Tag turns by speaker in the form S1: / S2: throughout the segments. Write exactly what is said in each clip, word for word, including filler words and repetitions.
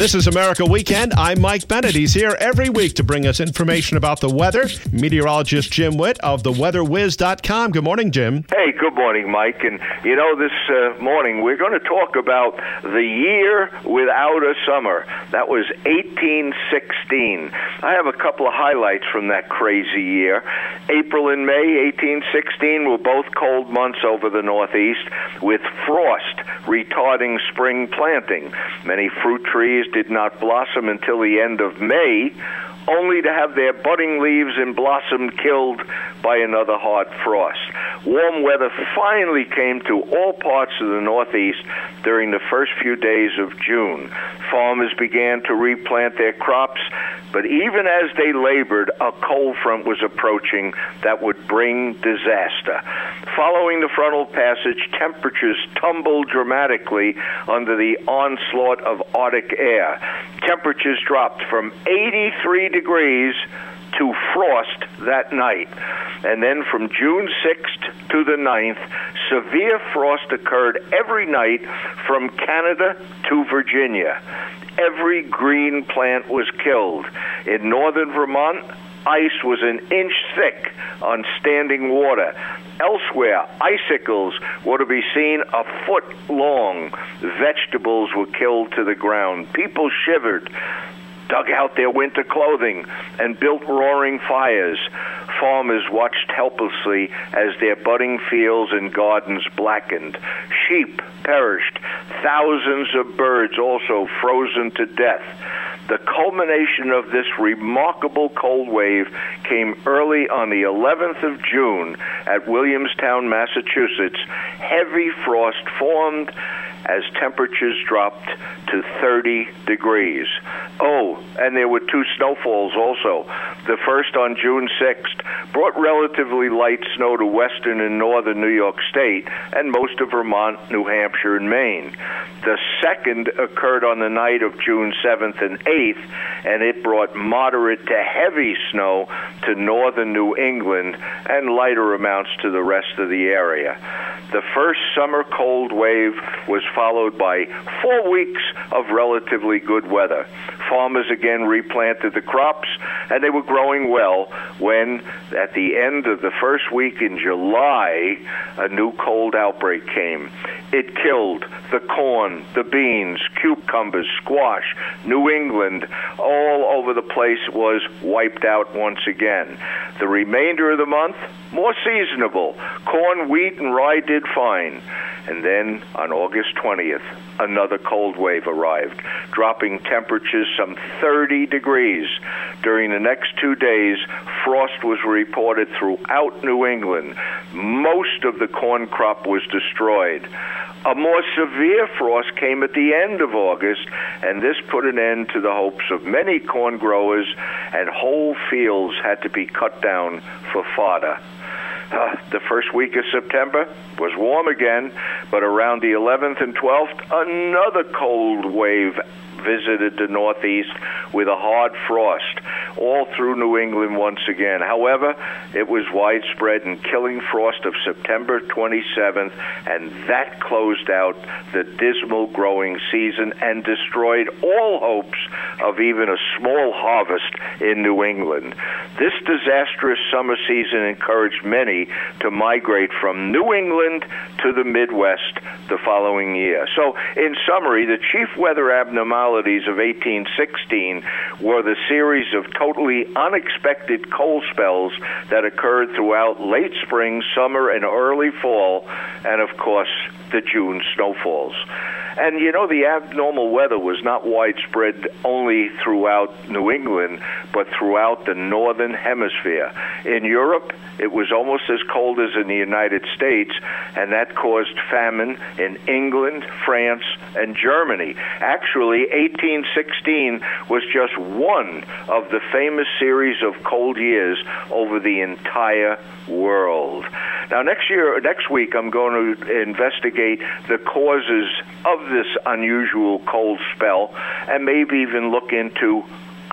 S1: This is America Weekend. I'm Mike Bennett. He's here every week to bring us information about the weather. Meteorologist Jim Witt of the weather whiz dot com. Good morning, Jim.
S2: Hey, good morning, Mike. And, you know, this uh, morning we're going to talk about the year without a summer. That was eighteen sixteen. I have a couple of highlights from that crazy year. April and May eighteen sixteen were both cold months over the Northeast, with frost retarding spring planting. Many fruit trees did not blossom until the end of May, only to have their budding leaves and blossom killed by another hard frost. Warm weather finally came to all parts of the Northeast during the first few days of June. Farmers began to replant their crops, but even as they labored, a cold front was approaching that would bring disaster. Following the frontal passage, temperatures tumbled dramatically under the onslaught of Arctic air. Temperatures dropped from eighty-three degrees to frost that night. And then from June sixth to the ninth, severe frost occurred every night from Canada to Virginia. Every green plant was killed. In northern Vermont, ice was an inch thick on standing water. Elsewhere, icicles were to be seen a foot long. Vegetables were killed to the ground. People shivered, dug out their winter clothing, and built roaring fires. Farmers watched helplessly as their budding fields and gardens blackened. Sheep perished. Thousands of birds also frozen to death. The culmination of this remarkable cold wave came early on the eleventh of June at Williamstown, Massachusetts. Heavy frost formed as temperatures dropped to thirty degrees. Oh, and there were two snowfalls also. The first on June sixth brought relatively light snow to western and northern New York State and most of Vermont, New Hampshire, and Maine. The second occurred on the night of June seventh and eighth, and it brought moderate to heavy snow to northern New England and lighter amounts to the rest of the area. The first summer cold wave was followed by four weeks of relatively good weather. Farmers again replanted the crops, and they were growing well when, at the end of the first week in July, a new cold outbreak came. It killed the corn, the beans, cucumbers, squash. New England, all over the place, was wiped out once again. The remainder of the month, more seasonable. Corn, wheat, and rye did fine. And then, on August twentieth, another cold wave arrived, dropping temperatures some thirty degrees. During the next two days, frost was reported throughout New England. Most of the corn crop was destroyed. A more severe frost came at the end of August, and this put an end to the hopes of many corn growers, and whole fields had to be cut down for fodder. Uh, the first week of September was warm again, but around the eleventh and twelfth, another cold wave visited the Northeast with a hard frost all through New England once again. However, it was widespread and killing frost of September twenty-seventh, and that closed out the dismal growing season and destroyed all hopes of even a small harvest in New England. This disastrous summer season encouraged many to migrate from New England to the Midwest the following year. So, in summary, the chief weather abnormalities of eighteen sixteen were the series of totally unexpected cold spells that occurred throughout late spring, summer, and early fall, and of course, the June snowfalls. And you know, the abnormal weather was not widespread only throughout New England, but throughout the northern hemisphere. In Europe, it was almost as cold as in the United States, and that caused famine in England, France, and Germany. Actually, eighteen sixteen was just one of the famous series of cold years over the entire world. Now, next year, next week, I'm going to investigate the causes of this unusual cold spell and maybe even look into ice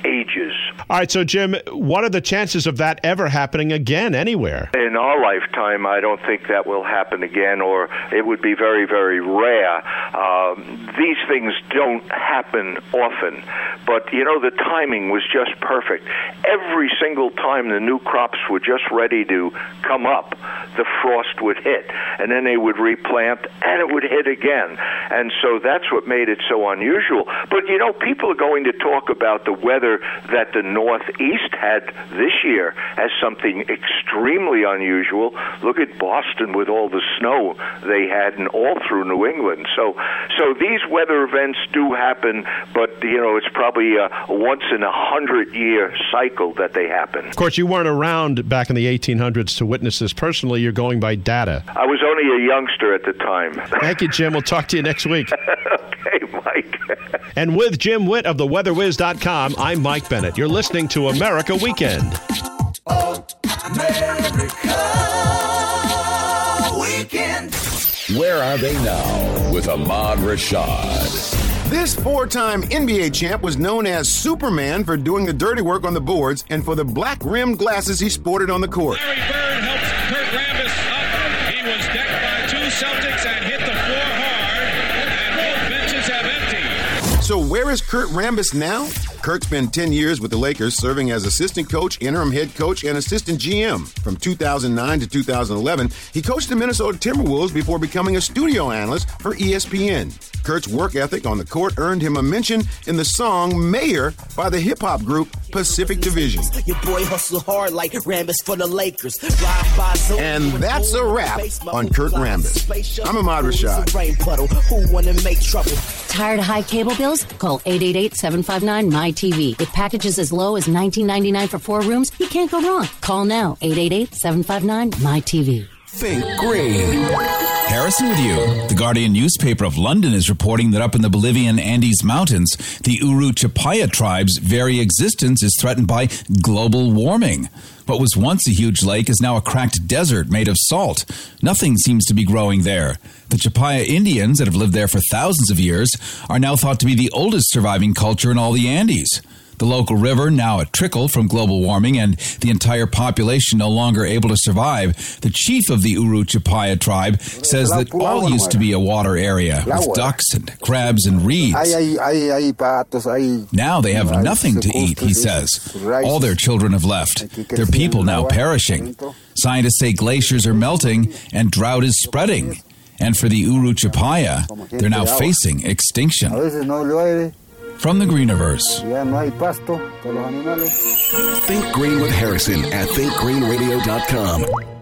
S2: ages.
S1: All right, so Jim, what are the chances of that ever happening again anywhere?
S2: In our lifetime, I don't think that will happen again, or it would be very, very rare. Um, these things don't happen often, but, you know, the timing was just perfect. Every single time the new crops were just ready to come up, the frost would hit, and then they would replant, and it would hit again. And so that's what made it so unusual. But, you know, people are going to talk about the weather that the Northeast had this year as something extremely unusual. Look at Boston with all the snow they had, and all through New England. So so these weather events do happen, but, you know, it's probably a once in a hundred year cycle that they happen.
S1: Of course, you weren't around back in the eighteen hundreds to witness this personally. You're going by data.
S2: I was only a youngster at the time.
S1: Thank you, Jim. We'll talk to you next week.
S2: Okay, Mike.
S1: And with Jim Witt of the weather wiz dot com, I'm Mike Bennett. You're listening to America Weekend.
S3: Oh, America Weekend.
S4: Where are they now with Ahmad Rashad?
S5: This four-time N B A champ was known as Superman for doing the dirty work on the boards and for the black-rimmed glasses he sported on the court.
S6: Larry Bird helps Kurt Rambis up. He was decked by two Celtics and hit the floor hard, and both benches have emptied.
S5: So where is Kurt Rambis now? Kurt spent ten years with the Lakers, serving as assistant coach, interim head coach, and assistant G M. From two thousand nine to two thousand eleven, he coached the Minnesota Timberwolves before becoming a studio analyst for E S P N. Kurt's work ethic on the court earned him a mention in the song Mayor by the hip-hop group Pacific Division.
S7: Your boy hustle hard like Rambis for the Lakers.
S5: And that's a wrap on Kurt Rambis. I'm Ahmad Rashad.
S7: Who wanna make trouble?
S8: Tired of high cable bills? Call eight eight eight, seven five nine, M Y T V. With packages as low as nineteen ninety-nine for four rooms, you can't go wrong. Call now, eight eight eight, seven five nine, M Y T V.
S4: Think green.
S9: Harrison with you. The Guardian newspaper of London is reporting that up in the Bolivian Andes Mountains, the Uru Chapaya tribe's very existence is threatened by global warming. What was once a huge lake is now a cracked desert made of salt. Nothing seems to be growing there. The Chapaya Indians that have lived there for thousands of years are now thought to be the oldest surviving culture in all the Andes. The local river, now a trickle from global warming, and the entire population no longer able to survive. The chief of the Uru Chapaya tribe says that all used to be a water area with ducks and crabs and reeds. Now they have nothing to eat, he says. All their children have left. Their people now perishing. Scientists say glaciers are melting and drought is spreading. And for the Uru Chapaya, they're now facing extinction. From the Greeniverse.
S4: Think Green with Harrison at think green radio dot com.